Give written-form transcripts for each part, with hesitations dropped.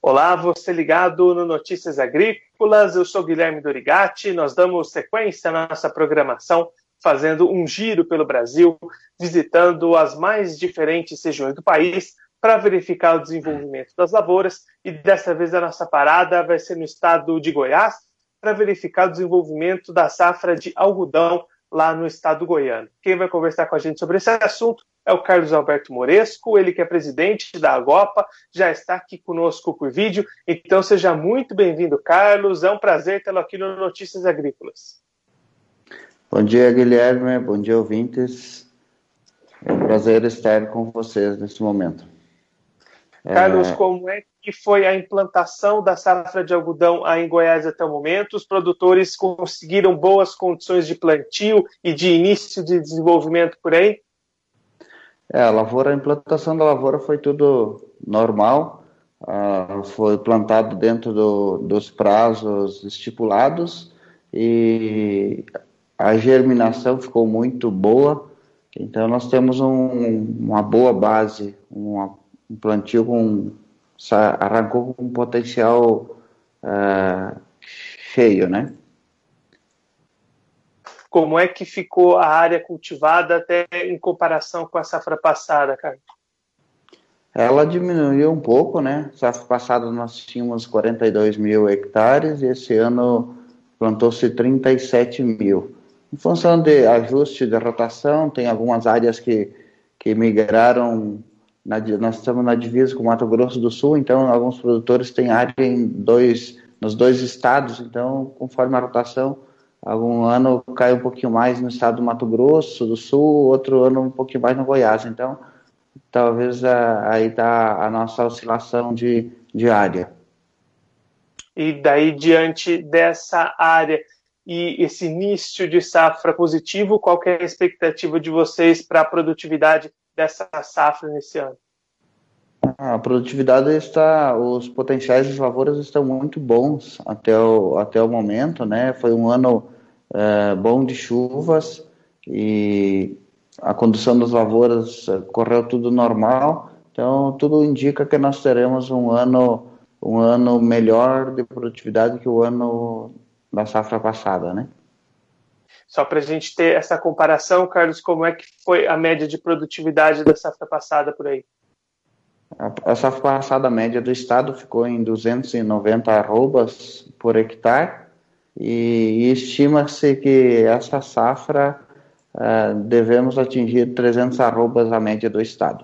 Olá, você ligado no Notícias Agrícolas, eu sou Guilherme Dorigatti, nós damos sequência à nossa programação, fazendo um giro pelo Brasil, visitando as mais diferentes regiões do país para verificar o desenvolvimento das lavouras, e dessa vez a nossa parada vai ser no estado de Goiás, para verificar o desenvolvimento da safra de algodão lá no estado goiano. Quem vai conversar com a gente sobre esse assunto é o Carlos Alberto Moresco, ele que é presidente da Agopa, já está aqui conosco por vídeo. Então seja muito bem-vindo, Carlos. É um prazer tê-lo aqui no Notícias Agrícolas. Bom dia, Guilherme. Bom dia, ouvintes. É um prazer estar com vocês nesse momento. Carlos, como é que foi a implantação da safra de algodão aí em Goiás até o momento? Os produtores conseguiram boas condições de plantio e de início de desenvolvimento por aí? A implantação da lavoura foi tudo normal, foi plantado dentro dos prazos estipulados e a germinação ficou muito boa, então nós temos uma boa base, um plantio arrancou com um potencial cheio, né? Como é que ficou a área cultivada até em comparação com a safra passada, Carlos? Ela diminuiu um pouco, né? Safra passada nós tínhamos 42 mil hectares e esse ano plantou-se 37 mil. Em função de ajuste de rotação, tem algumas áreas que migraram, nós estamos na divisa com o Mato Grosso do Sul, então alguns produtores têm área nos dois estados, então conforme a rotação, algum ano cai um pouquinho mais no estado do Mato Grosso do Sul, outro ano um pouquinho mais no Goiás. Então, talvez aí está a nossa oscilação de área. E daí, diante dessa área e esse início de safra positivo, qual que é a expectativa de vocês para a produtividade dessa safra nesse ano? A produtividade os potenciais das lavouras estão muito bons até o momento, né? Foi um ano bom de chuvas e a condução das lavouras correu tudo normal, então tudo indica que nós teremos um ano melhor de produtividade que o ano da safra passada, né? Só para a gente ter essa comparação, Carlos, como é que foi a média de produtividade da safra passada por aí? A safra passada, a média do estado ficou em 290 arrobas por hectare e estima-se que essa safra devemos atingir 300 arrobas a média do estado.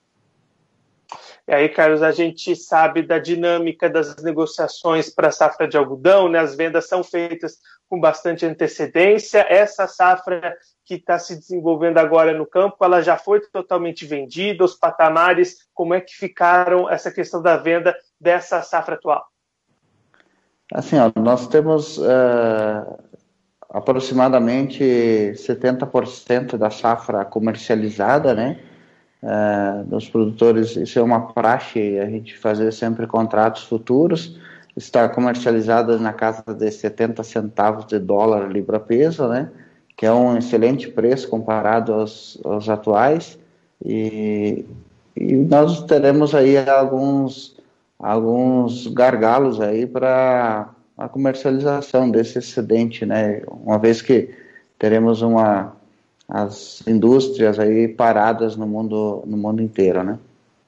E aí, Carlos, a gente sabe da dinâmica das negociações para a safra de algodão, né? As vendas são feitas com bastante antecedência. Essa safra que está se desenvolvendo agora no campo, ela já foi totalmente vendida? Os patamares, como é que ficaram essa questão da venda dessa safra atual? Assim, nós temos aproximadamente 70% da safra comercializada, né? Dos produtores, isso é uma praxe, a gente fazer sempre contratos futuros, está comercializada na casa de 70 centavos de dólar libra-peso, né? Que é um excelente preço comparado aos atuais, e nós teremos aí alguns gargalos aí para a comercialização desse excedente, né? Uma vez que teremos as indústrias aí paradas no mundo inteiro, né?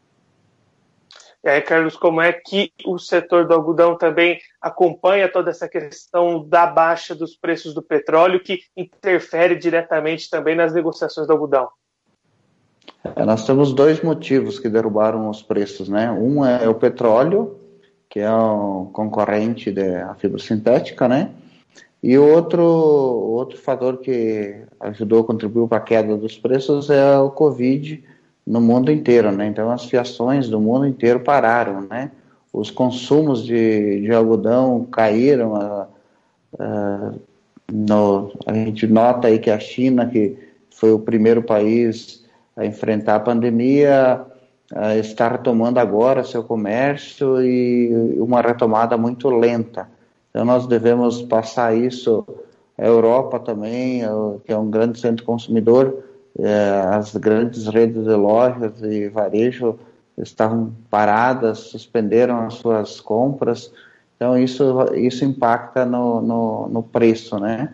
E aí, Carlos, como é que o setor do algodão também acompanha toda essa questão da baixa dos preços do petróleo, que interfere diretamente também nas negociações do algodão? Nós temos dois motivos que derrubaram os preços, né? Um é o petróleo, que é um concorrente da fibra sintética, né? E outro fator que contribuiu para a queda dos preços é o Covid no mundo inteiro, né? Então as fiações do mundo inteiro pararam, né? Os consumos de algodão caíram. A gente nota aí que a China, que foi o primeiro país a enfrentar a pandemia, está retomando agora seu comércio e uma retomada muito lenta. Então nós devemos passar isso à Europa também, que é um grande centro consumidor, as grandes redes de lojas e varejo estavam paradas, suspenderam as suas compras. Então, isso impacta no preço, né?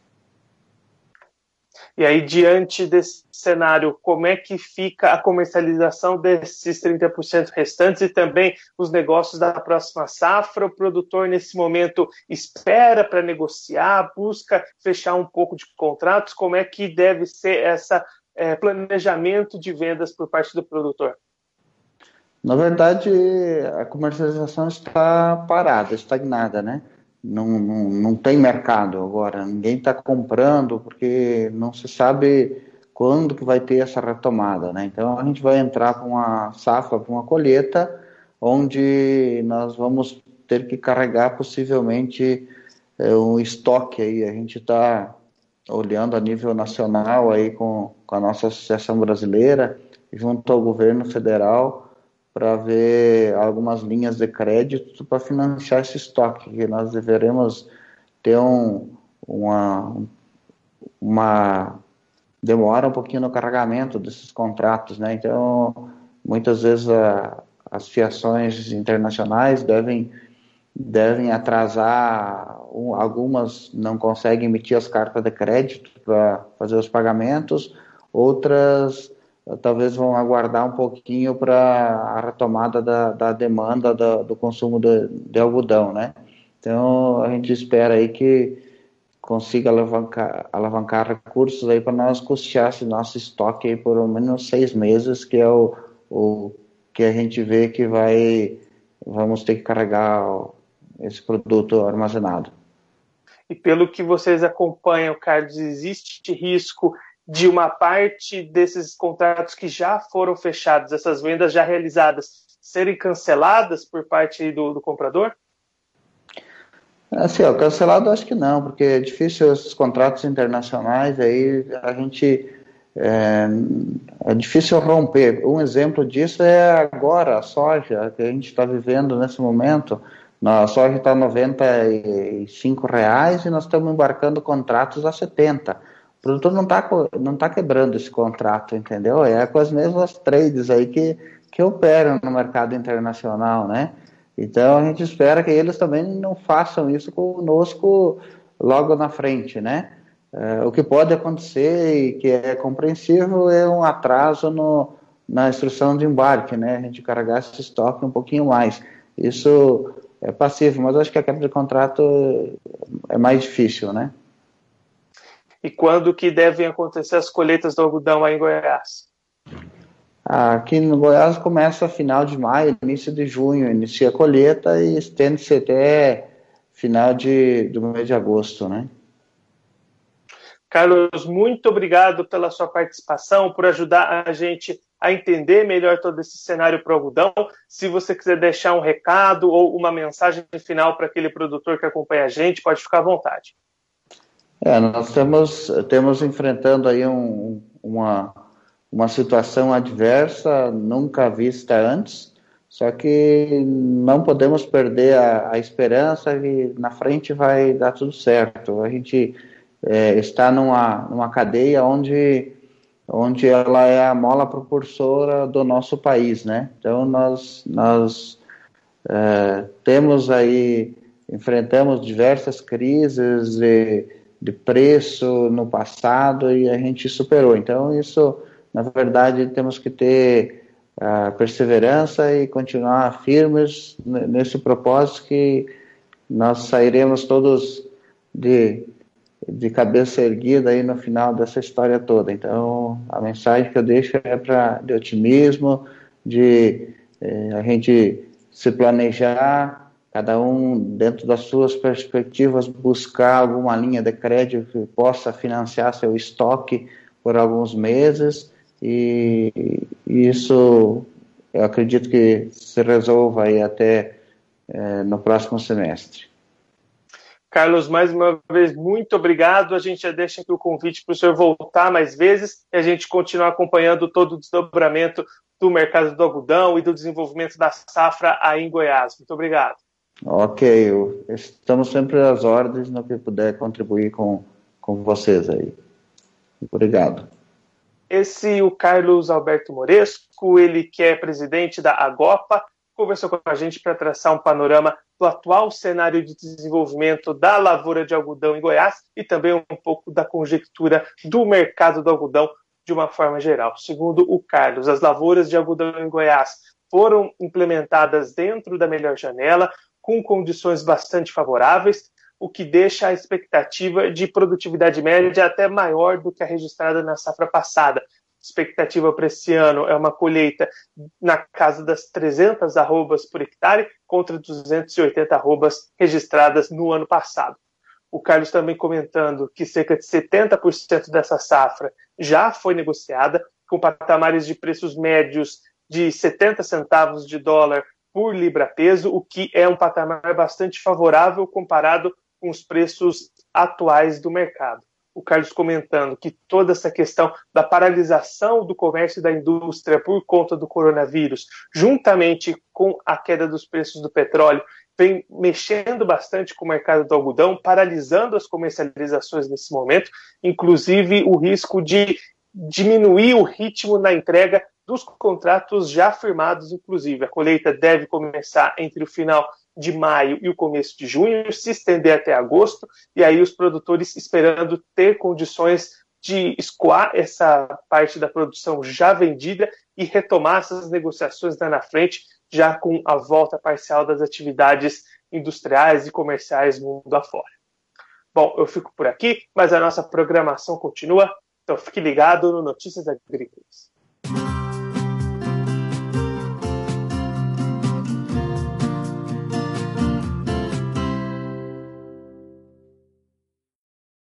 E aí, diante desse cenário, como é que fica a comercialização desses 30% restantes e também os negócios da próxima safra? O produtor, nesse momento, espera para negociar, busca fechar um pouco de contratos? Como é que deve ser esse planejamento de vendas por parte do produtor? Na verdade, a comercialização está parada, estagnada, né? Não tem mercado agora, ninguém está comprando porque não se sabe quando que vai ter essa retomada, né? Então a gente vai entrar para uma safra, para uma colheita, onde nós vamos ter que carregar possivelmente um estoque aí. A gente está olhando a nível nacional aí com a nossa Associação Brasileira, junto ao governo federal, para ver algumas linhas de crédito para financiar esse estoque, que nós deveremos ter uma demora um pouquinho no carregamento desses contratos, né? Então, muitas vezes as fiações internacionais devem atrasar, algumas não conseguem emitir as cartas de crédito para fazer os pagamentos, outras talvez vão aguardar um pouquinho para a retomada da demanda do consumo de algodão, né? Então, a gente espera aí que consiga alavancar recursos aí para nós custear esse nosso estoque aí por pelo menos 6 meses, que é o que a gente vê que vamos ter que carregar esse produto armazenado. E pelo que vocês acompanham, Carlos, existe risco de uma parte desses contratos que já foram fechados, essas vendas já realizadas, serem canceladas por parte do comprador? Assim, cancelado acho que não, porque é difícil esses contratos internacionais, aí a gente é difícil romper. Um exemplo disso é agora a soja que a gente está vivendo nesse momento. A soja está R$ 95 e nós estamos embarcando contratos a 70. O produtor não tá quebrando esse contrato, entendeu? É com as mesmas trades aí que operam no mercado internacional, né? Então a gente espera que eles também não façam isso conosco logo na frente, né? O que pode acontecer e que é compreensível é um atraso na instrução de embarque, né? A gente carregar esse estoque um pouquinho mais. Isso é passivo, mas acho que a quebra de contrato é mais difícil, né? E quando que devem acontecer as colheitas do algodão aí em Goiás? Aqui no Goiás começa final de maio, início de junho, inicia a colheita e estende-se até final do mês de agosto, né? Carlos, muito obrigado pela sua participação, por ajudar a gente a entender melhor todo esse cenário para o algodão. Se você quiser deixar um recado ou uma mensagem final para aquele produtor que acompanha a gente, pode ficar à vontade. Nós temos enfrentando aí uma situação adversa, nunca vista antes, só que não podemos perder a esperança que na frente vai dar tudo certo. A gente está numa cadeia onde ela é a mola propulsora do nosso país, né? Então nós enfrentamos diversas crises de preço no passado e a gente superou. Então isso, na verdade, temos que ter perseverança e continuar firmes nesse propósito, que nós sairemos todos de cabeça erguida aí no final dessa história toda. Então, a mensagem que eu deixo é de otimismo, de a gente se planejar, cada um dentro das suas perspectivas, buscar alguma linha de crédito que possa financiar seu estoque por alguns meses, e isso eu acredito que se resolva aí até no próximo semestre. Carlos, mais uma vez, muito obrigado. A gente já deixa aqui o convite para o senhor voltar mais vezes e a gente continuar acompanhando todo o desdobramento do mercado do algodão e do desenvolvimento da safra aí em Goiás. Muito obrigado. Ok, estamos sempre às ordens no que puder contribuir com vocês aí. Obrigado. o Carlos Alberto Moresco, ele que é presidente da Agopa, conversou com a gente para traçar um panorama do atual cenário de desenvolvimento da lavoura de algodão em Goiás e também um pouco da conjectura do mercado do algodão de uma forma geral. Segundo o Carlos, as lavouras de algodão em Goiás foram implementadas dentro da melhor janela, com condições bastante favoráveis, o que deixa a expectativa de produtividade média até maior do que a registrada na safra passada. A expectativa para esse ano é uma colheita na casa das 300 arrobas por hectare, contra 280 arrobas registradas no ano passado. O Carlos também comentando que cerca de 70% dessa safra já foi negociada, com patamares de preços médios de 70 centavos de dólar por libra-peso, o que é um patamar bastante favorável comparado com os preços atuais do mercado. O Carlos comentando que toda essa questão da paralisação do comércio e da indústria por conta do coronavírus, juntamente com a queda dos preços do petróleo, vem mexendo bastante com o mercado do algodão, paralisando as comercializações nesse momento, inclusive o risco de diminuir o ritmo na entrega dos contratos já firmados, inclusive. A colheita deve começar entre o final de maio e o começo de junho, se estender até agosto, e aí os produtores esperando ter condições de escoar essa parte da produção já vendida e retomar essas negociações lá na frente, já com a volta parcial das atividades industriais e comerciais mundo afora. Bom, eu fico por aqui, mas a nossa programação continua, então fique ligado no Notícias Agrícolas.